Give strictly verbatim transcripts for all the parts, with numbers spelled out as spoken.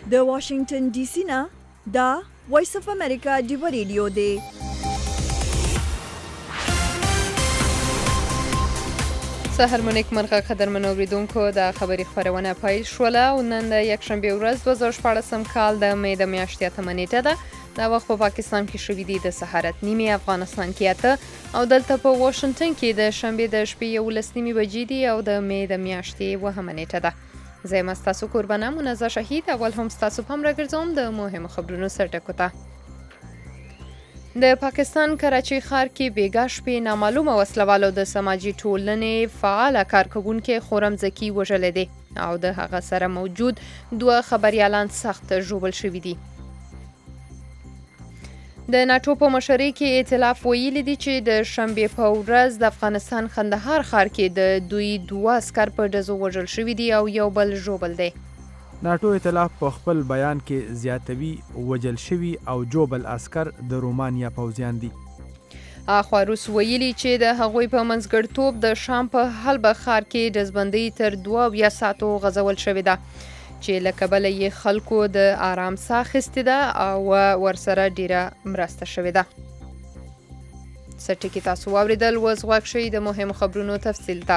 د واشنگټن ډي سي نه دا وایس اف امریکا ډیو ریډیو دی. سهار مو نیک مرغه قدرمنو اوریدونکو، د خبري خپرونه پیل شوله او نن د یکشنبې ورځ دوه زره شپاړسم کال د مې د میاشتې اتمه نیټه ده. دا وخت په پاکستان کې شوي دي د سهارت نیمې، افغانستان کې اته او دلته په واشنگټن کې د شنبې د شپې یولس نیمې بجې دي او د مې د میاشتې اوومه نیټه ده. زه یم ستاسو قربانه منزه شهید. اول هم ستاسو په هم راګرځوم د مهمو خبرونو سرټکو ته. د پاکستان کراچۍ ښار کې بیګا شپې نامعلومه وسلوالو د سماجي ټولنې فعاله کارکوونکې خورم زکي وژلی دی او د هغه سره موجود دوه خبریالان سخت ژوبل شوي دي. د ناټو په مشرۍ کې ائتلاف ویلي دي چې د شنبې په ورځ د افغانستان خندهار ښار کې د دوی دوه عسکر په ډزو وژل شوي دي او یو بل ژوبل دی. ناټو ائتلاف په خپل بیان کې زیاتوي وژل شوي او جوبل عسکر د رومانیا پوځیان دي. اخوا روس ویلي چې د هغوی په منځګړتوب د شام په حلب ښار کې ډزبندۍ تر دوه اویا ساعتو غځول شوې ده چې له کبله یې خلکو د آرام ساه اخیستې ده او ورسره ډیره مرسته شوې ده. څه ټکي تاسو واورېدل، اوس غوږ شئ د مهمو خبرونو تفصیل ته.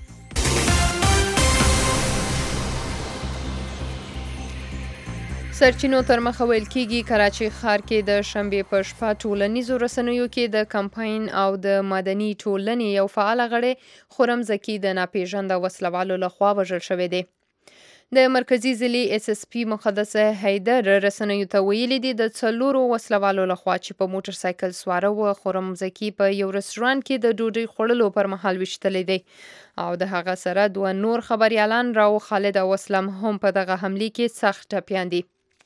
سرچینو تر مخه ویل کېږي کراچۍ ښار کې د شنبې په شپه ټولنیزو رسنیو کې د کمپاین او د مدني ټولنې یو فعاله غړی خورم زکي د ناپېژانده وسلوالو لخوا وژل شوی دی. د مرکزي ضلعې اس اس پي مقدس حیدر رسنیو ته ویلي دي د څلورو وسلوالو لخوا چې په موټر سایکل سواره و خورم زکي په یو رستورانت کې د ډوډۍ خوړلو پر مهال ویشتلی دی او د هغه سره دوه نور خبریالان راو خالد او اسلم هم په دغه حملې کې سخت ټپیان دي.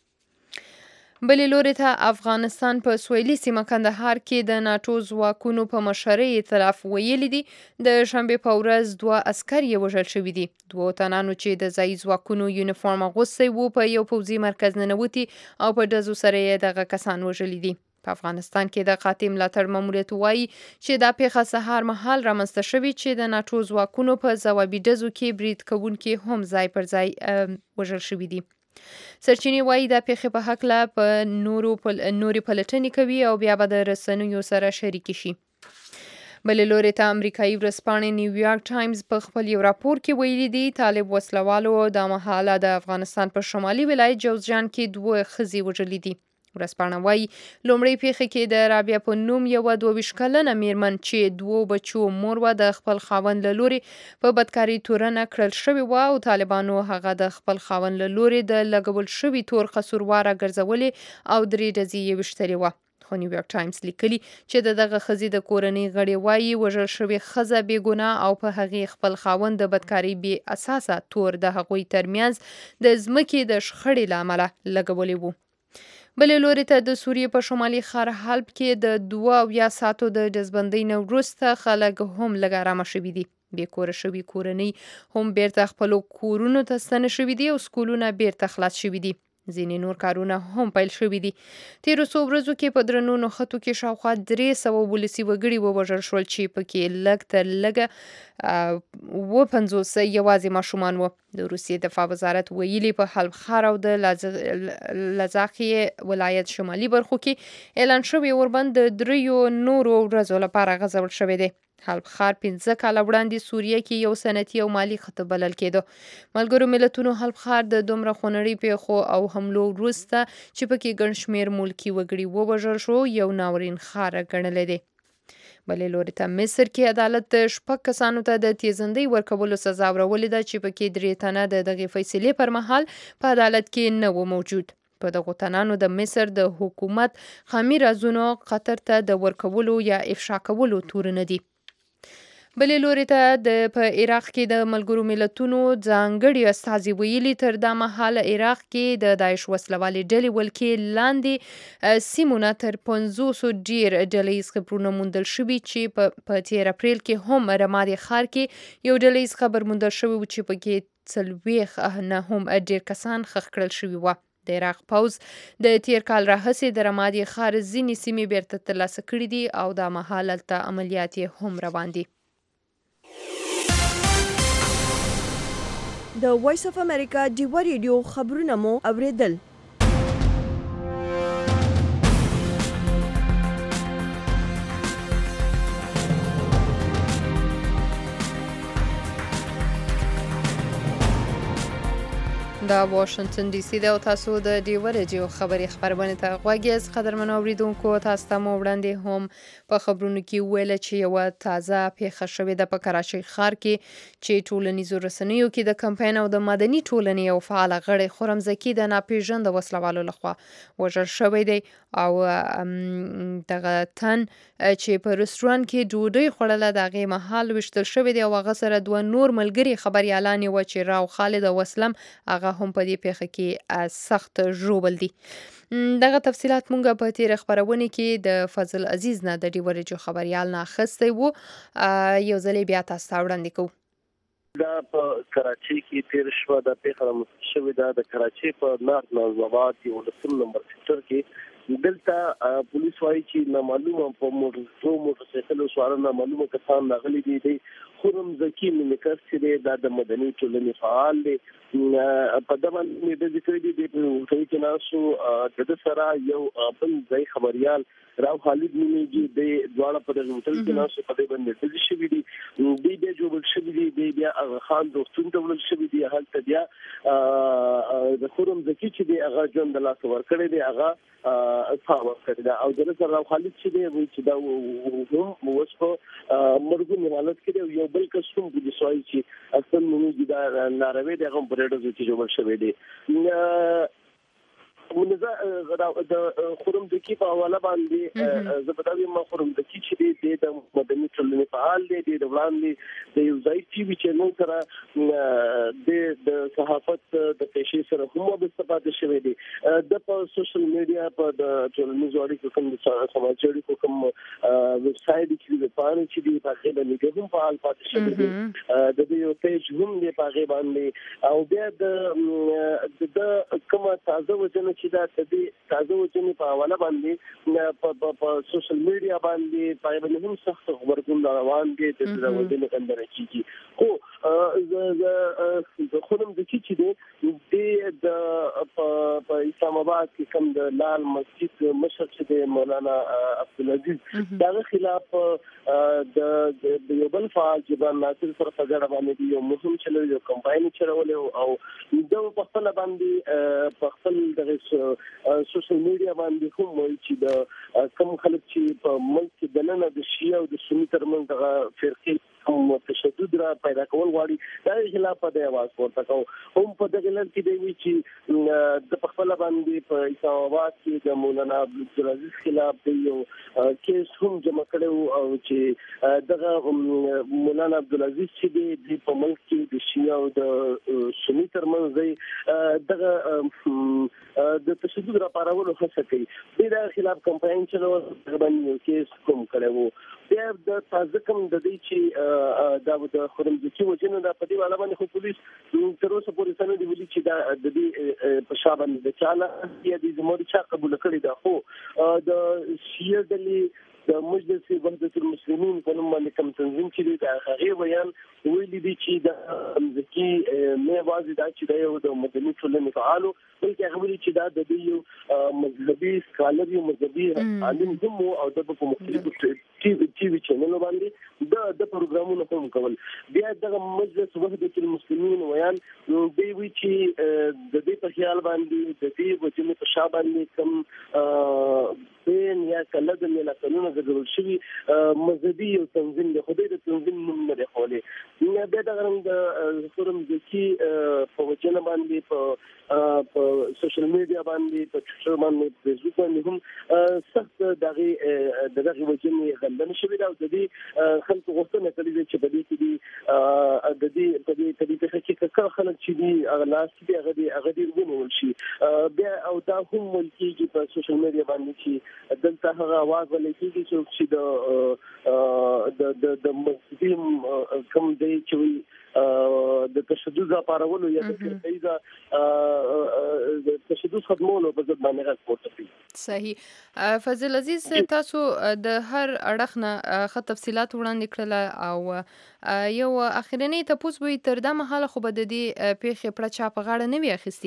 بلې لوري ته افغانستان په سویلي سیمه کندهار کې د ناټو ځواکونو په مشرۍ ائتلاف ویلي دي د شنبې په ورځ دوه عسکر یې وژل شوي دي. دوه تنانو چې د ځایي ځواکونو یونیفورم اغوستی وو په یو پوځي مرکز ننوتي او په ډزو سره یې دغه کسان وژلي دي. په افغانستان کې د قاطع ملاتړ ماموریت وایي چې دا پیښه سهار مهال رامنځته شوې چې د ناټو ځواکونو په ځوابي ډزو کې برید کوونکي هم ځای پر ځای وژل شوي دي. سرچینې وایي دا پیښې په هکله په نورو پل... نورې پلټنې کوي او بیا به د رسنیو سره شریکې شي. بلې لوري ته امریکایي ورځپاڼې نیویارک ټایمز په خپل یو راپور کې ویلي دي طالب وسلوالو دا مهاله د افغانستان په شمالي ولایت جوزجان کې دوه ښځې وژلي دي. ورځپاڼه وایي لومړۍ پیښه کې د رابعه په نوم یوه دوه ویشت کلنه میرمن چې دوو بچو مور وه د خپل خاوند له لورې په بدکارۍ تورنه کړل شوې وه او طالبانو هغه د خپل خاوند له لورې د لګول شوي تور قصورواره ګرځولې او درې ډزې یې ویشتلې وه. خو نیویارک ټایمز لیکلي چې د دغه ښځې د کورنۍ غړي وایي وژل شوې ښځه بې ګناه او په هغې خپل خاوند د بدکارۍ بې اساسه تور د هغوی ترمنځ د ځمکې د شخړې له امله لګولی وو. بلې لوري ته د سوریې په شمالي ښار حلب کې د دوه اویا ساعتو د ډزبندۍ نه وروسته خلک هم لږ ارامه شوي دي. بې کوره شوي کورنۍ هم بیرته خپلو کورونو ته ستنه شوي دي او سکولونه بیرته خلاص شوي دي. ځینې نور کارونه هم پیل شوي دي. تېرو څو ورځو کې په درنو نښتو کې شاوخوا درې سوه ولسي وګړي ووژل شول چې پکې لږ تر لږه اووه پنځوس یوازې ماشومان وو. د روسیې دفاع وزارت ویلي په حلب ښار او د لزاخیې ولایت شمالي برخو کې اعلان شوی اوربند د دریو نورو ورځو لپاره غځول شوی دی. حلب ښار پنځه کاله وړاندې سوریه کې یو صنعتي او مالي خطر بلل کېده. ملګرو ملتونو حلب ښار د دومره خونړۍ پیښو او حملو وروسته چې پکې ګڼ شمېر ملکي وګړي ووژل شو یو ناورین ښار ګڼلی دی. بلې لوري ته مصر کې عدالت شپږ کسانو ته د تیزندۍ ورکولو سزا ورولې ده چې پکې درې تنه د دغې فیصلې پر مهال په عدالت کې نه و موجود. په دغو تنانو د مصر د حکومت خامي رازونو قطر ته د ورکولو یا افشا کولو تورونه دي. بلې لوري ته د په عراق کې د ملګرو ملتونو ځانګړي استازي ویلي تر دا مهاله عراق کې د داعش وسلوالې ډلې ولکې لاندې سیمونه تر پنځوسو ډیر ډله ییز خبرونه موندل شوي چې په تیر اپریل کې هم رمادي ښار کې یو ډله ییز خبر موندل شوی و چې پکې څلوېښت نه هم ډیر کسان ښخ کړل شوي وه. د عراق پوځ د تیر کال راهیسې د رمادي ښار ځینې سیمې بیرته ترلاسه کړي دي او دا مهال هلته عملیات هم روان دي. د وایس اف امریکا ډیوا ریډیو خبرونه مو اوریدل. دا واشنگتن ډي سي د تاسو د ډیوا ریډیو خبري خبرونه ته غوږی خبرمن اوریدونکو تاسو ته مو وړاندې هم په خبرونو کې ویل چې یو تازه پیښه شوې ده په کراچۍ ښار کې چې ټولنیزو رسنیو کې د کمپاین او د مدني ټولنې یو فعال غړی خرم زکی د ناپېژاند وسلوالو لخوا وژل شوی دی او دغه تن چې په رستورانت کې ډوډۍ خوړله د هغې مهال وشتل شوی دی او هغه سره دوه نور ملګري خبریالان وو چې راو خالد او اسلم هغه هم په دې پیښه کې سخت ژوبل دي. دغه تفصيلات مونږه په تیر خبرونه کې د فضل عزیز نه د ډیوا ریډیو خبريال نه اخیستی وو. یو ځل بیا تاسو ته وړاندې کوو. دا په کراچۍ کې تیر شوه د پیښه رامنځته شوې ده د کراچۍ په نارت نازآباد یو لسم نمبر سیکټر کې دلته پولیس وایي چې نامعلومه په موټر موټر سایکل سوار نامعلومه کسان راغلي دي. خرم زکی ملکر چې دی د مدني ټولنې فعال دی په دغه باندې د ذکر دي د هوټل کې ناسو د سره یو بل ځای خبريال راو خالد نیمیږي د دواړه په دغه هوټل کې ناسو په دې باندې د شي دي د دې جوړ شوی دی د بیا خان دوستون ته ول شوی دی هلته بیا د خرم زکی چې دی هغه جون د لاس ور کړی دی هغه اصحاب کړی دا او د سره راو خالد چې دی چې دا هم وسو مرګ حالت کې یو بل کسوم د سوای چې اصل موږ دا ناروي دغه پرېډو چې جوړ شوی دی ونزه د خرم دکی په حواله باندې زبداوی ما خرم دکی چې د مدني ټولنې فعال دی د وړاندې د یو ځای ټي وي چینل سره د د صحافت د پیښې سره هم د استفاده شوی دی د په سوشل میډیا په د ټولنیزو اړیکو کوم د سماجي اړیکو کوم ویب سایټ چې د پاره چې دی په هغه باندې هم فعال پاتې شوی دی د دې یو پیج هم دی په هغه باندې او بیا د د کومه تازه وجنه چې دا د دې تازه وجنې په حواله باندې په سوشل میډیا باندې په باندې هم سخت خبرونه روان دي د دې وجنې کندره کیږي خو د خونم د کی چې دی د په اسلام آباد کې کوم د لال مسجد مشر چې دی مولانا عبدالعزیز دا خلاف د یو بل فعال جبران ناصر سره په ګډه باندې یو مهم چلو یو کمپاین چلول او د په خپل باندې په خپل د سوشل میډیا باندې هم وایي چې د کوم خلک چې په ملک کې د نن د شیعه او د سنی ترمنځ د فرقې کوم تشدد را پیدا کول غواړي دا خلاف د आवाज پورته کوي هم په دغه لړ کې دی وی چې د خپل باندې په اسلام آباد کې د مولانا عبدالعزیز خلاف دی یو کیس هم جمع کړو او چې دغه مولانا عبدالعزیز چې دی په ملک کې د شیعه او د سنی ترمنځ دی دغه د تشدد را پارولو هڅه کوي دا خلاف کمپاین چلول باندې کیس کوم کړو بیا د تازه کوم د دې چې دا د خرم ځکه وجنه د پدی والا باندې خو پولیس تر اوسه پورې سند دی ولي چې دا د دې په شابه د چاله یا د زموږ چا قبول کړی دا خو د شیعه دلی د مجلس وحدت المسلمین په نوم باندې کوم تنظیم چې دی دا هغه بیان ویلي دی چې د ځکه مې واځي دا چې دا یو د مدني ټولنې فعالو بلکې هغه ویلي چې دا د یو مذهبي سکالر یو مذهبي عالم هم او د په مختلفو ټي وي چینلونو باندې د د پروګرامونو هم کول بیا د مجلس وحدت المسلمین ویان دی وی چې د دې په خیال باندې د دې وجنه په شابه باندې کوم بین یا کله د ملاتونو غوړل شوی مذهبي او تنظیم د خدای د تنظیم نوم نه خولې نه به دا غرم د فورم ځکه په وجنه باندې په په سوشل میډیا باندې په ټویټر باندې فیسبوک باندې هم سخت دغه دغه وجنه غندنه شوی دا د دې خلکو غوښتنه کړې چې په دې کې دي د دې په دې په دې کې څه خلک چې دي اغلاس دي هغه دي هغه دي ونول شي بیا او دا هم ملکي په سوشل میډیا باندې چې دلته هغه आवाज ولکېږي چې د د د مسلم کوم دی چې د تشدد لپاره یا د فرقیزه د تشدد خدمولو په ضد باندې غږ پورته کړي. صحیح. فضل عزیز تاسو د هر اړخ نه ښه تفصیلات وړاندې کړل او یو اخرنی تپوس به تر دا مهاله خو به د دې پیښې پړه چا په غاړه نه وي اخیستي؟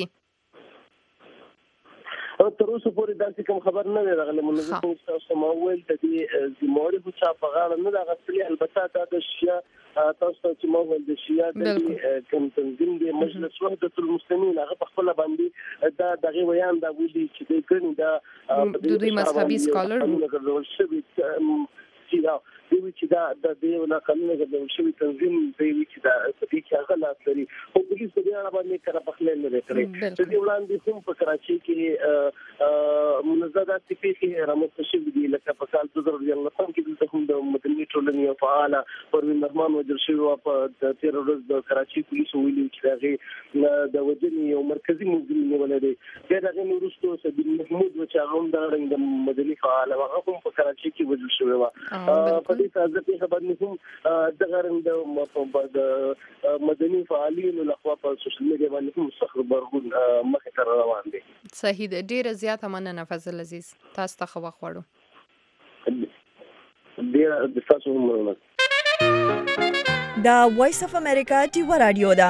تر اوسه پورې داسې کوم خبر نه دی راغلی. منظم تاسو ما وویل د دې ذمهواري خو چا په غاړه نه ده اخیستلې. البته دا د شیعه تاسو ته چې ما وویل د شیعه د کوم تنظیم د مجلس وحدت المسلمین هغه په خپله باندې دا دغه ویان دا ویلي چې دوی ګڼي دا د دوی مذهبي سکالر دوی چې دا د دې ولا قانون غوښتل شوی تنظیم دی چې دا په دې کې هغه لاس لري خو پولیس په دې اړه باندې کار په خپل نه لري. د دې وړاندې هم په کراچي کې منظمات پیښې رامنځته شوې دي لکه په کال دوه زره یولسم کې د هم د مدني ټولنې فعال پروین رحمان وجل شوی او په تیر ورځ د کراچي پولیسو ویلي چې هغه د وجنې یو مرکزی مجرم نیول دی. دا دغه نورستو سید محمود و چې هغه د رنګ مدني فعال هغه هم په کراچي کې وجل شوی و. په دې تازه پیښه باندې هم د غرنګ د مدني فعالینو لخوا په سوشل میډیا باندې هم سخت خبرونه مخې ته روان دي. صحیح ده. ډیره زیاته مننه فضل عزیز. تاسو ته خو وخوړو. ډیره د تاسو هم مننه. دا وایس اف امریکا ټیوا رادیو ده.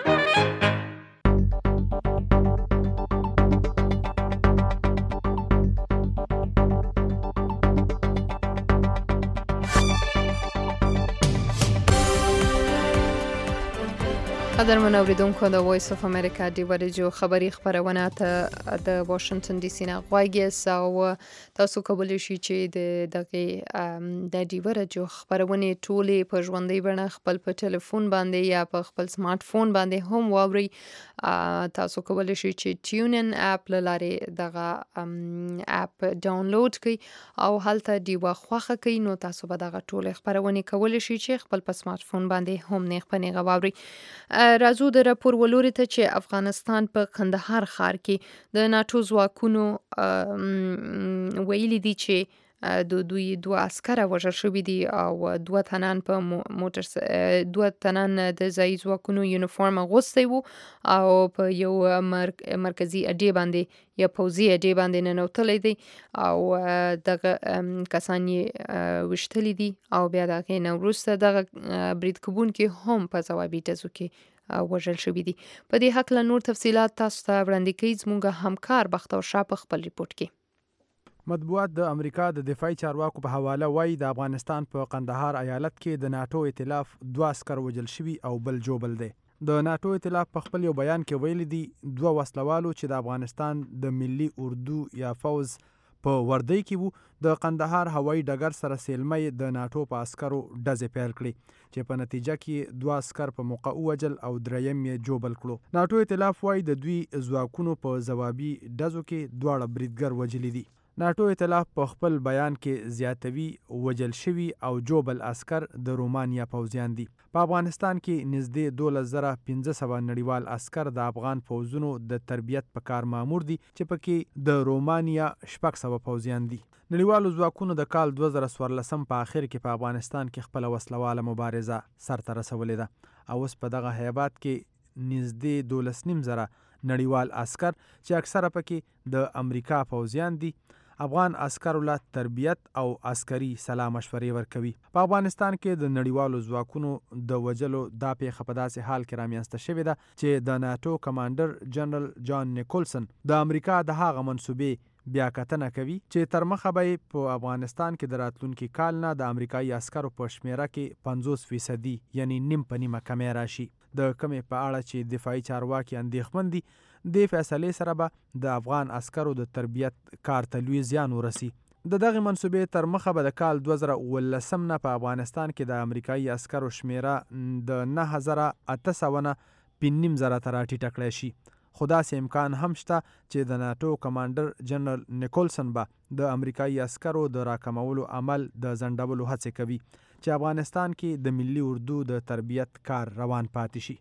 قدرمن اوریدونکو د وایس اف امریکا ډیوا رادیو خبری خبرونه ته د واشنگټن ډي سي نه غواړي او تاسو کولی شئ چې د دغه د ډیوا رادیو خبرونه ټولې په ژوندۍ بڼه خپل په ټلیفون باندې یا په خپل سمارټ فون باندې هم واورئ. تاسو کولی شئ چې ټیون ان اپ لاره دغه اپ ډاونلوډ کړئ او هلته ډیوا خوښه کړئ نو تاسو به دغه ټولې خبرونه کولی شئ چې خپل په سمارټ فون باندې هم نیغ په نیغه واورئ. راځو د راپور ولوري ته چې افغانستان په قندهار ښار کې د ناتو ځواکونو ویلي دي چې د دوی دوه عسکره وژل شوي دي او دوه تنان په موټر دوه تنان د ځایي ځواکونو یونیفورم اغوستی وو او په یو مرکزي اډې باندې یا پوځي اډې باندې ننوتلی دی او دغه کسان یې ویشتلي دي او بیا د هغې نه وروسته دغه برید کوونکي هم په ځوابي ډزو کې وژل شوي دي. په دې هکله نور تفصیلات تاسو ته وړاندې کوي زموږ همکار بختور شاه په خپل ریپورټ کې. مطبوعات د امریکا د دفاعي چارواکو په حواله وایي د افغانستان په قندهار ایالت کې د ناتو ائتلاف دوه عسکر وژل شوي او بل جوبل دی. د ناتو ائتلاف په خپل یو بیان کې ویلي دي دوه وسلوالو چې د افغانستان د ملي اردو یا فوز په وردی کې وو د قندهار هوایي ډګر سره سیلمه د ناتو په عسکرو ډزې پیل کړې چې په نتیجه کې دوه عسکر په موقع ووژل او دریم یې جوبل کړو. ناتو ائتلاف وایي د دوی ځواکونو په ځوابي ډزو کې دواړه بریدګر وژلي دي. ناتو ائتلاف په خپل بیان کې زیاتوي وژل شوي او جوبل عسکر د رومانیا پوځیان دي. په افغانستان کې نږدې دولس زره پنځه سوه نړیوال عسکر د افغان پوځونو د تربیت په کار مامور دي چې پکې د رومانیا شپږ سوه پوځیان دي. نړیوالو ځواکونو د کال دوه زره څوارلسم په اخر کې په افغانستان کې خپله وسلواله مبارزه سرته رسولې ده او اوس په دغه هیبات کې نږدې دولس نیم زره نړیوال عسکر چې اکثره پکې د امریکا پوځیان دي افغان عسکرو له تربیت او عسکري سلا مشورې ورکوي. په افغانستان کې د نړیوالو ځواکونو د وژلو دا پیښه په داسې حال کې رامنځته شوې ده چې د ناتو کمانډر جنرال جان نیکولسن د امریکا د هغه منصوبې بیا کتنه کوي چې تر مخه به په افغانستان کې د راتلونکي کال نه د امریکایي عسکرو په شمیره کې پنځوس فیصدي یعنی نیم په نیمه کمی راشي. د کمې په اړه چې دفاعي چارواکي اندېښمن دي د فیصلې سره به د افغان عسکرو د تربیت کار ته لوی زیان ورسي. د دغه منصوبې تر مخه به د کال دوه زره اوولسم نه په افغانستان کې د امریکایي عسکرو شمیره د نه زره اته سوه نه پنځه نیم زره ته راټیټه کړی شي. خو داسې امکان هم شته چې د ناتو کمانډر جنرال نیکولسن به د امریکایي عسکرو د راکمولو عمل د ځنډولو هڅې کوي چې افغانستان کې د ملي اردو د تربیت کار روان پاتې شي.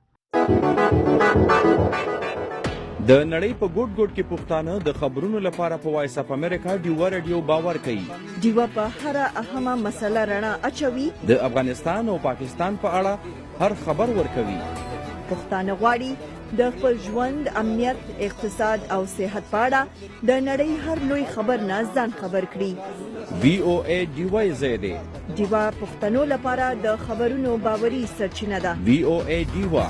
د نړۍ په ګوټ ګوټ کې پښتانه د خبرونو لپاره په وایس اف امریکا ډیوا رادیو باور کوي. ډیوا په هر اهمه مسله رڼا اچوي. د افغانستان او پاکستان په اړه هر خبر ورکوي. پښتانه غواړي د خپل ژوند، امنیت، اقتصاد او صحت په اړه د نړۍ هر لوی خبر نه ځان خبر کړي. وی او ای ډیوا زیاده ډیوا پښتنو لپاره د خبرونو باوري سرچینه ده. وی او ای ډیوا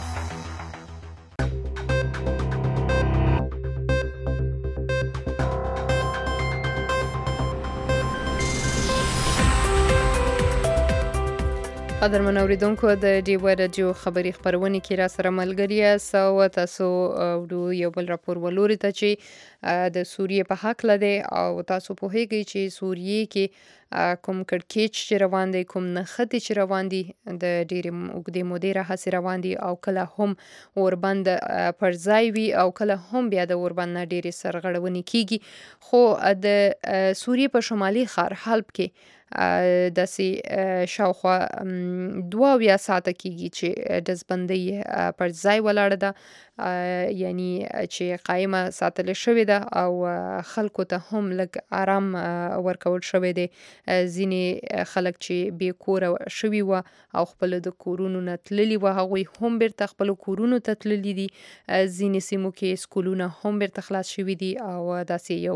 قدرمن اوریدونکو د ډیوا رادیو خبري خبرونه کې را سره ملګری یاست او تاسو ورو یو بل راپور ولوري ته چې د سوریې په حق لده او تاسو په هیګي چې سوریې کې کوم کړکېچ چې روان دي، کوم نختی چې روان دي، د ډېرې اوږدې مودې راهیسې روان دي او کله هم اوربند پر ځای وي او کله هم بیا د اوربند نه ډېرې سرغړونې کیږي. خو د سوریې په شمالي ښار حلب کې داسې شاوخوا دوه اویا ساعته کیږي چې ډزبندۍ پر ځای ولاړه ده، یعنی چې قایمه ساتل شوې ده او خلکو ته هم لږ آرام ورکول شوی دی. ځینې خلک چې بې کوره شوي وو او خپل د کورونو نه تللي وو هغوی هم بیرته خپلو کورونو ته تللي دي. ځینې سیمو کې سکولونه هم بیرته خلاص شوي دي او داسې یو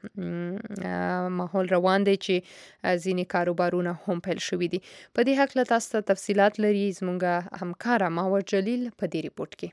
ماحول روان دی چې ځینې کاروبارونه هم پیل شوي دي. په دې هکله تاسو ته تفصیلات لري زموږ همکاره ماور جلیل په دې ریپورت کې.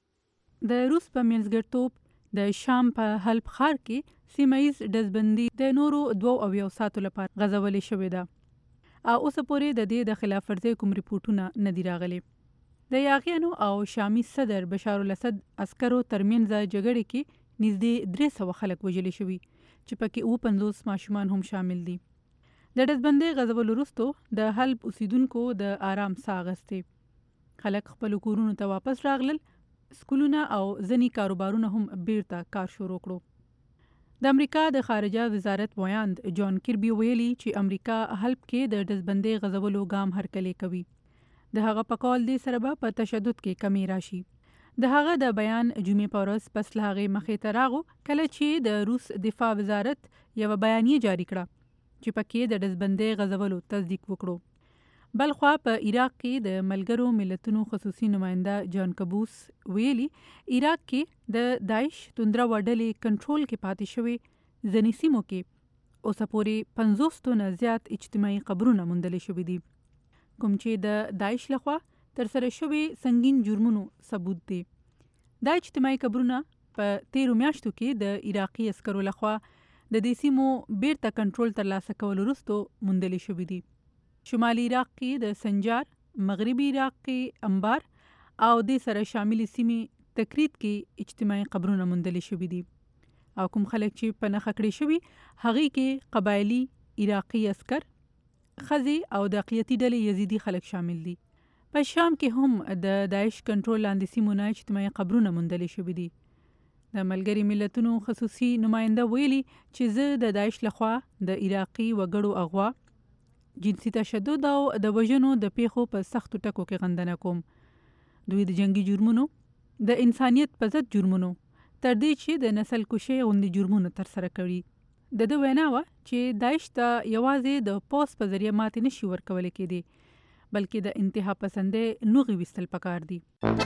د روس په منځګړیتوب د شام په حلب ښار کې سیمه ییز ډزبندي د نورو دوو اویاو ساعتو لپاره غځولې شوې ده او اوسه پورې د دې د خلاف ورزۍ کوم ریپورټونه نه دي راغلي. د یاغیانو او شامي صدر بشار الاسد عسکرو ترمنځ جګړې کې نږدې درې سوه خلک وژلي شوي چې پکې اووه پنځوس ماشومان هم شامل دي. د ډزبندۍ غځولو وروسته د حلب اوسیدونکو د آرام ساه اخیستې. خلک خپلو کورونو ته واپس راغلل، سکولونه او ځینې کاروبارونه هم بیرته کار شروع کړو. د امریکا د خارجه وزارت ویاند جان کربي ویلي چې امریکا حلب کې د ډزبندۍ غځولو ګام هرکلی کوي. د هغه په قول دې سره به په تشدد کې کمی راشي. د هغه د بیان جمعې په ورځ پس له هغې مخې ته راغو کله چې د روس دفاع وزارت یوه بیانیه جاری کړه چې پکې د ډزبندۍ غځولو تصدیق وکړو. بلخوا په عراق کې د ملګرو ملتونو خصوصي نماینده جان کبوس ویلي عراق کې د داعش توندره وډلې کنټرول کې پاتې شوي ځینې سیمو کې اوسه پورې پنځوس تنه زیات اجتماعي قبرونه موندلې شوي دي، کوم چې د داعش لخوا ترسره شوي سنگین جرمونو ثبوت دی. دا اجتماعي قبرونه په تیرو میاشتو کې د عراقي عسکرو لخوا د دې سیمو بیرته کنټرول ترلاسه کولو وروسته موندلې شوي دي. شمالي عراق کې د سنجار، مغربي عراق کې انبار او دې سره شامل سیمې تکریت کې اجتماعي قبرونه موندلې شوي دي او کوم خلک چې په نښه کړي شوي هغې کې قبایلي عراقي عسکر، ښځې او د اقلیتي ډلې یزیدي خلک شامل دي. په شام کې هم د داعش کنټرول لاندې سیمو نه اجتماعي قبرونه موندلې شوي دي. د ملګري ملتونو خصوصي نماینده ویلي چې زه د داعش لخوا د عراقي وګړو اغوا، جنسي تشدد او د وژنو د پیښو په سختو ټکو کې غندنه کوم. دوی د جنگي جرمونو، د انسانیت په ضد جرمونو تر دې چې د نسل کشۍ غوندې جرمونه ترسره کړي. د ده وینا وه چې داعش ته یوازې د پوځ په ذریعه ماتې نشي ورکولی کېدی بلکې د انتها پسندۍ نوغې ویستل پکار دي.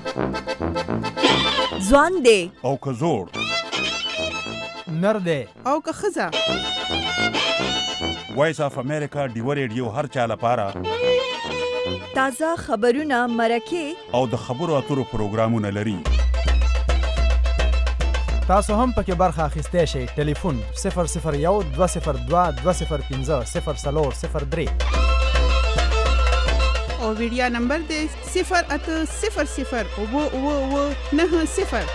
ځوان دی او که زوړ، نر دی او که ښځه، وایس اف امریکا ډیوا ریډیو هر چا لپاره تازه خبرونه، مرکې او د خبرو اترو پروګرامونه لري. تاسو هم پکې برخه اخیستی شئ. ټلیفون صفر صفر یو دوه صفر دوه دوه صفر پنځه صفر څلور صفر درې او ویډیا نمبر دی صفر اته صفر صفر اووه اووه اووه نهه صفر.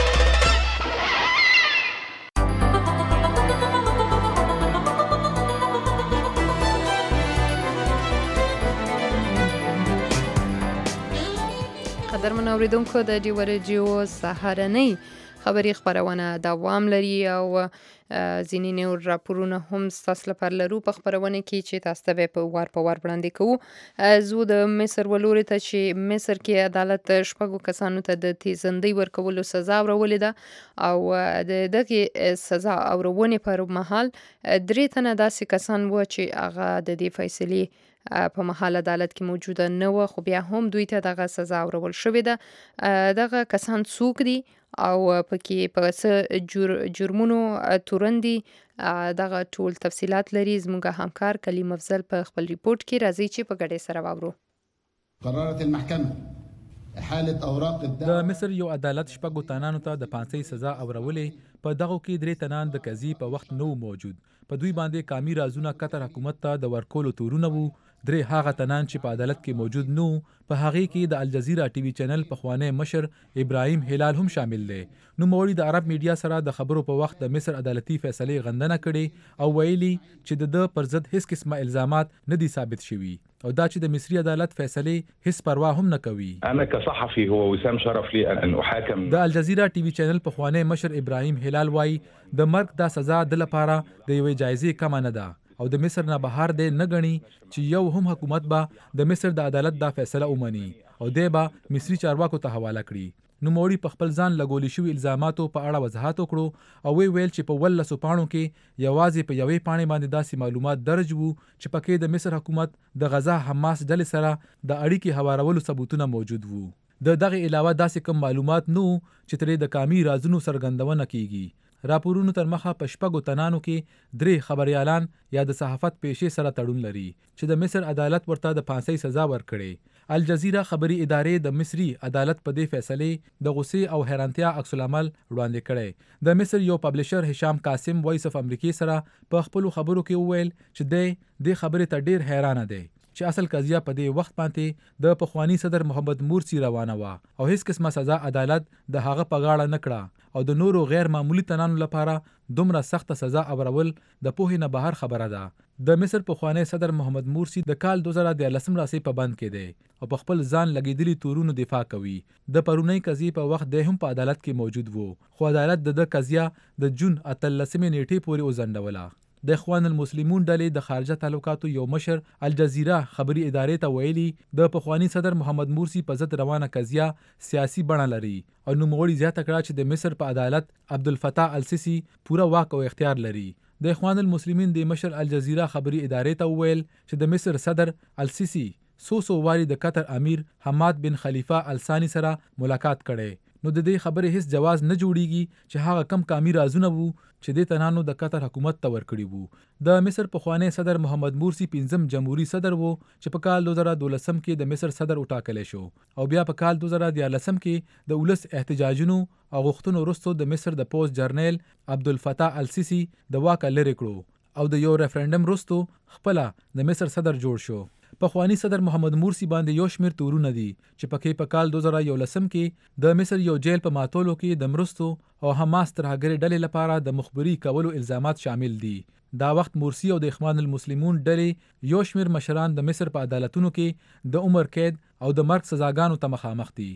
قدرمن اوریدونکو د ډیوا رادیو سهارنۍ خبري خبرونه دوام لري او ځینې نور راپورونه هم ستاسو لپاره لرو په خبرونه کې چې تاسو ته په وار په وار وړاندې کوو. زه د مصر ولوري ته چې مصر کې عدالت شپږو کسانو ته د تیزندۍ ورکولو سزا ورولې ده او د دغه سزا اورونې پر مهال درې تنه داسې کسان وو چې هغه د دې فیصلې په مهال عدالت کې موجوده نه وه، خو بیا هم دوی ته دغه سزا اورول شوې ده. دغه کسان څوک دي او پکې په څه جرمونو تورن دي، دغه ټول تفصیلات لري زموږ همکار کلیم افضل په خپل ریپورت کې. راځي چې په ګډه سره واورو. قررت المحکمه حالت اوراق د مصر یو عدالت شپږو تنانو ته د پانسۍ سزا اورولې. په دغو کې درې تنان د قضیې په وخت نه موجود. په دوی باندې کامي رازونه قطر حکومت ته د ورکولو تورونه وو. درې هغه تنان چې په عدالت کې موجود نو، په هغې کې د الجزیره ټي وي چینل پخوانی مشر ابراهیم هلال هم شامل دی. نوموړي د عرب میډیا سره د خبرو په وخت د مصر عدالتي فیصلې غندنه کړې او ویلي چې د ده پر ضد هیڅ قسمه الزامات نه دي ثابت شوي او دا چې د مصري عدالت فیصلې هیڅ پروا هم نه کوي. انا كصحفي هو وسام شرف لي ان احاكم. د الجزیره ټي وي چینل پخوانی مشر ابراهیم هلال وایي د مرګ دا سزا د لپاره د یوې جایزې کمه نه ده او د مصر نه بهر دی نه ګڼي چې یو هم حکومت به د مصر د عدالت دا فیصله ومني او دی به مصري چارواکو ته حواله کړي. نوموړي په خپل ځان لګولي شوي الزاماتو په اړه وضاحت وکړو او وی ویل چې په ولسو پاڼو کې یوازې په یوې پاڼې باندې داسې معلومات درج وو چې پکې د مصر حکومت د غزا حماس ډلې سره د اړیکې هوارولو ثبوتونه موجود وو. د دغه علاوه داسې کوم معلومات نو چې ترې د کامي رازونو څرګندونه کیږي. راپورونو تر مخه په شپږو تنانو کې درې خبريالان یا د صحافت پیشې سره تړون لري چې د مصر عدالت ورته د پانسۍ سزا ورکړي. الجزیره خبري ادارې د مصري عدالت په دې فیصلې د غصې او حیرانتیا عکس العمل وړاندې کړي. د مصر یو پبلشر هشام قاسم وایس اف امریکا سره په خپل خبرو کې وویل چې د دې خبرې ته ډیر حیرانه دی چې اصل قضیه په دې وخت باندې د پخوانی صدر محمد مرسی روانه و او هیڅ قسمه سزا عدالت د هغه په غاړه نه کړه او د نورو غیر معمولی تنانو لپاره دومره سخت سزا اورول د پوهې نه بهر خبره ده. د مصر پخوانی صدر محمد مرسی د کال دو زره دیارلسم راسي په بند کې دی او په خپل ځان لګیدلی تورونو دفاع کوي. د پرونی قضیې په وخت د هم په عدالت کې موجود وو خو عدالت د د قضیه د جون اتلسمې نیټې پورې وزندوله. د اخوان المسلمون ډلې د خارجه تعلقاتو یو مشر الجزیره خبري ادارې ته ویلي د پخوانی صدر محمد مرسی په ضد روانه قضیه سیاسي بڼه لري او نوموړي زیاته کړه چې د مصر په عدالت عبدالفتاح السیسی پوره واک او اختیار لري. د اخوان المسلمین د مشر الجزیره خبري ادارې ته ویل چې د مصر صدر السیسی سو سو واری د قطر امیر حماد بن خلیفه الثانی سره ملاقات کړي. نو د دې خبرې هیڅ جواز نه جوړیږي چې هغه کم کامي رازونه وو چې د تنانو د قطر حکومت ته ورکړي وو. د مصر پخوانی صدر محمد مرسی پنځم جمهوریت صدر وو چې په کال دو زره دولسم کې د مصر صدر وټاکل شو او بیا په کال دو زره دیارلسم کې د ولس احتجاجونو او غوښتنو وروسته د مصر د پوسټ جرنیل عبدالفتاح السیسی د واک لرې کړو او د یو ریفرندم وروسته خپل د مصر صدر جوړ شو. پخوانی صدر محمد مرسی باندې یو شمیر تورونه دي چې پکې په کال دو زره یولسم کې د مصر یو جیل په ماتولو کې د مرستو او حماس ترهګرۍ ډلې لپاره د مخبري کولو الزامات شامل دي. دا وخت مرسی او د اخوان المسلمون ډلې یو شمیر مشران د مصر په عدالتونو کې د عمر قید او د مرګ سزاګانو ته مخامخ دي.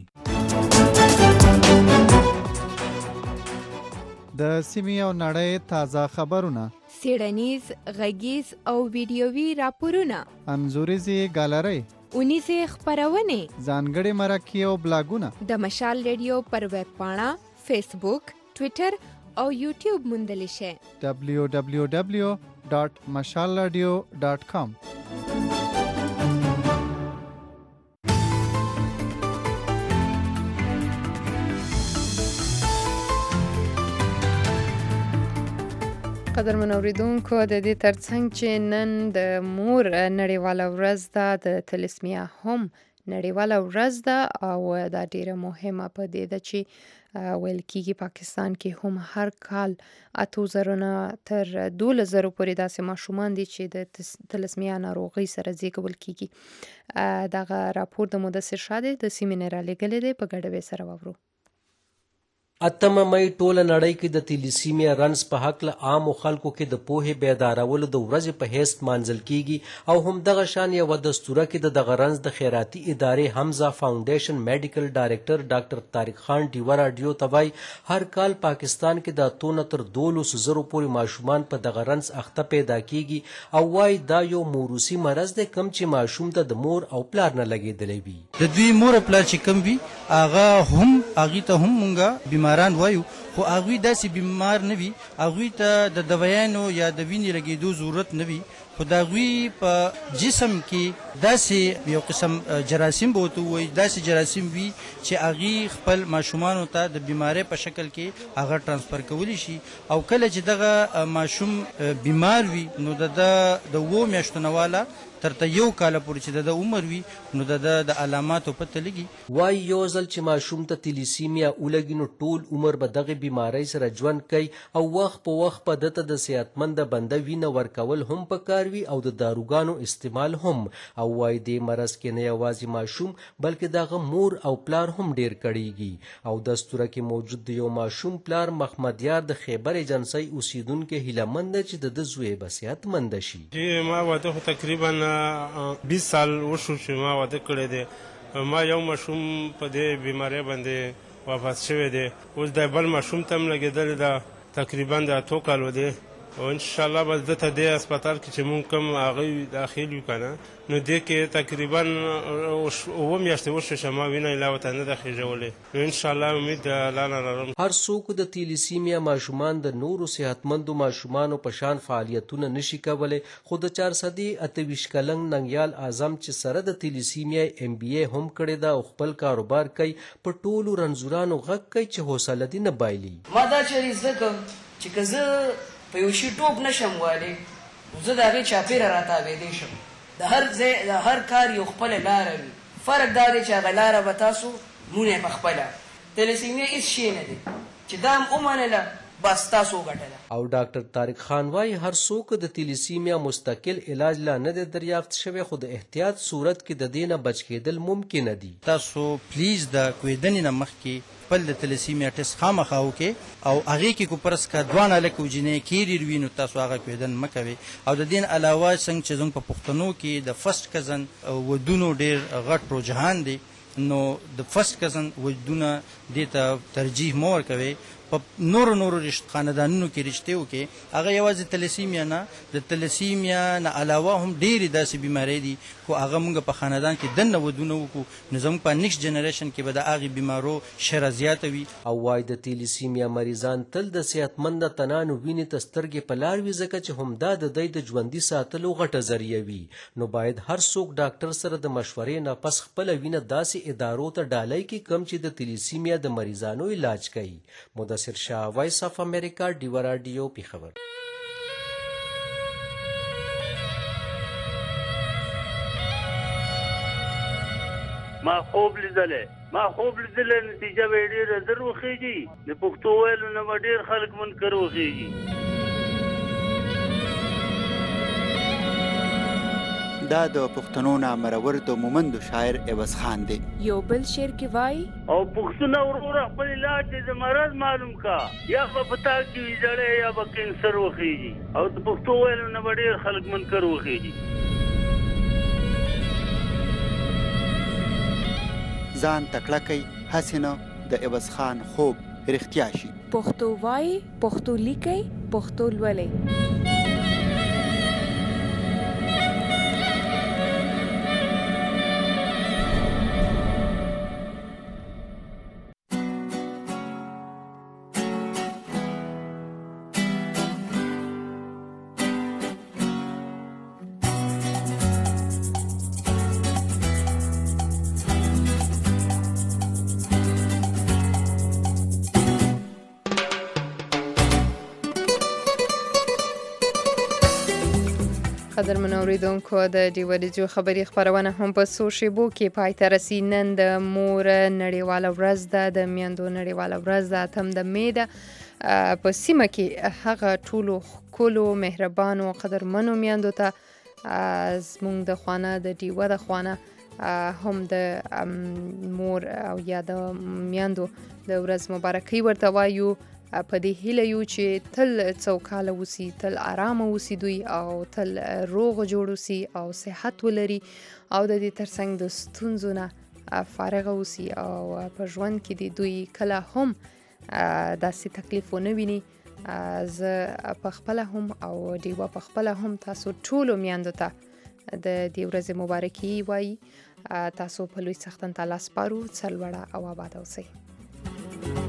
د سیمې او نړۍ تازه خبرونه، څېړنیز، غږیز او ویډیوي راپورونه، انځوریزې ګالرۍ، اونیزې خپرونې، ځانګړي مرکې او بلاګونه د مشال ریډیو پر ویب پاڼه، فیسبوک، ټویټر او یوټیوب موندلی شئ. دبلیو دبلیو دبلیو ډاټ مشال رادیو ډاټ کام. قدرمن اوریدونکو، د دې ترڅنګ چې نن د مور نړیواله ورځ ده، د تلسمیا هم نړیواله ورځ ده او دا ډیره مهمه په دې ده چې ویل کېږي پاکستان کې هم هر کال اتو زرو نه تر دولس زرو پورې داسې ماشومان دي چې د تلسمیا ناروغۍ سره زیږول کېږي. دغه راپور د مدثر شاه دی، د سیمې نه رالیږلی دی، په ګډه به سره واورو. اتمه مئی ټوله نړۍ کې د تیلیسیمیا رنز په حقله عامو خلکو کې د پوهې بیدارولو د ورځې په حیث مانځل کیږي او همدغه شان یوه دستوره کې د دغه رنز د خیراتي ادارې حمزه فاونډیشن میډیکل ډایرکټر ډاکټر طارق خان ډیوه راډیو ته وایي هر کال پاکستان کې د اتو نه تر دولسو زرو پورې ماشومان په دغه رنز اخته پیدا کیږي او وایي دا یو موروثي مرض دی کم چې ماشوم ته د مور او پلار نه لګېدلی وي. د دوی مور او پلار چې کم وي هغه هم هغې ته هم مونږه بیماران وایو خو هغوی داسې بیمار نه وي، هغوی ته د دوایانو یا د وینې لګېدو ضرورت نه وي خو د هغوی په جسم کې داسې یو قسم جراثیم به ورته ووایي، داسې جراثیم وي چې هغې خپل ماشومانو ته د بیمارۍ په شکل کې هغه ټرانسفر کولی شي. او کله چې دغه ماشوم بیمار وي نو د ده د اوو میاشتو نه واله تر ته یو کاله پورې چې د ده عمر وي نو د ده د علاماتو پته لګي. وایي یو ځل چې ماشوم ته تلیسیمیا ولګي نو ټول عمر به دغې بیمارۍ سره ژوند کوي او وخت په وخت به ده ته د صحتمنده بنده وینه ورکول هم پکار وي او د داروګانو استعمال هم. او وایي دې مرض کې نه یوازې ماشوم بلکې دغه مور او پلار هم ډیر کړیږي. او د اسطوره کې موجود د یو ماشوم پلار محمدیار د خیبر ایجنسۍ اوسیدونکی هیلهمند دی چې د ده زوی به صحتمنده شي. ما واده خو تقریبا بیس سال وشو چې ما واده کړی دی. ما یو ماشوم په دې بیمارۍ باندې وفات شوی دی. اوس د بل ماشوم ته هم لګېدلی ده تقریبا د اتو کالو دی. او انشاءالله به ده ته دې هسپتال کې چې مونږ کوم هغوی داخل یو که نه نو دې کې تقریبا اووه میاشتې وشوه چې ما وینه لا ورته نه ده خېژولې. نو انشاءالله امید د الله نه لرم. هر څوک د تیلیسیمیا ماشومان د نورو صحتمندو ماشومانو په شان فعالیتونه نشي کولی. خو د چارصدي اته ویشت کلن ننګیال اعظم چې سره د تیلیسیمیا ایم بی ای هم کړې ده او خپل کاروبار کوي په ټولو رنځورانو غږ کوي چې حوصله دې نه بایلي. ما دا چیرې زده کړم چې که زه په یو شي ټوپ نشم والی نو زه د هغې چاپېره راتاویدی شم. د هر ځای د هر کار یو خپله لاره وي. فرق دا دی چې هغه لاره به تاسو مونی په خپله. تلیسیمیا هېڅ شی نه دی چې دا هم ومنله بس تاسو وګټله. او ډاکټر طارق خان وایي هر څوک د تلیسیمیا مستقل علاج لا نه دی دریافت شوی خو د احتیاط صورت کې د دې نه بچ کېدل ممکنه دي. تاسو پلیز د کویدنې نه مخکې خپل د تلیسیمیا ټسټ خامخا وکړئ او هغې کې کو پرس که دوه هلکه وجینۍ کیریر وي نو تاسو هغه کویدن مه کوئ. او د دې نه علاوه څنګه چې زموږ په پښتنو کې د فسټ کزن ودونو ډېر غټ رجحان دی نو د فسټ کزن ودونه دې ته ترجیح مه ورکوئ. په نورو نورو خاندانونو کې رشتې وکړي هغه یوازې تلیسیمیا نه د تلیسیمیا نه علاوه هم ډېرې داسې بیمارۍ دي خو هغه موږ په خاندان کې دننه ودونه وکړو نو زموږ په نیکسټ جنریشن کې به د هغې بیمارو شره زیاته وي. او وایي د تلیسیمیا مریضان تل د صحتمنده تنانو وینې ته سترګې په لار وي ځکه چې همدا د دوی د ژوندي ساتلو غټه ذریعه وي. نو باید هر څوک ډاکټر سره د مشورې نه پس خپله وینه داسې ادارو ته ډالۍ کړي کوم چې د تلیسیمیا د مریضانو علاج کوي. مدثر شاه، وایس اف امریکا، ډیوه راډیو، پیښور. ما خوب لیدلی ما خوب لیدلی نتیجه به یې ډېره زر وخېږي. د پښتو ویلو نه به ډېر خلک منکر وخېږي. دا د پښتنو نه مرور د مومندو شاعر عوض خان دی. یو بل شعر کې وایي او پښتونه وروره خپل علاج دې د مرض معلوم کا یا به په تا کې وي زړی یا به کینسر وخېږي. او د پښتو ویلو نه به ډېر خلک منکر وخېږي. ځان تکړه کوي هسې نه د عوض خان خوب رښتیا شي. پښتو وایي، پښتو لیکئ، پښتو لولئ. قدرمن اوریدونکو د ډیوه رادیو خبري خبرونه هم په څو شیبو کې پای ته رسي. نن د مور نړیواله ورځ ده، د میندو نړیواله ورځ ده، اتم د مې ده. په سیمه کې هغه ټولو ښکلو مهربانو قدرمنو میندو ته زموږ د خوانه د ډیوه د خوانه هم د مور او یا د میندو د ورځ مبارکي ورته وایو. په دې هیله یو چې تل سوکاله اوسي، تل آرامه اوسي دوی او تل روغ جوړ اوسي او صحت ولري او د دې ترڅنګ د ستونزو نه فارغه اوسي او په ژوند کې د دوی کله هم داسې تکلیف ونه ویني. زه په خپله هم او ډیوه په خپله هم تاسو ټولو میندو ته د دې ورځې مبارکي وایي. تاسو په لوی سختن ته لاس پارو، سرلوړه او آباد اوسئ.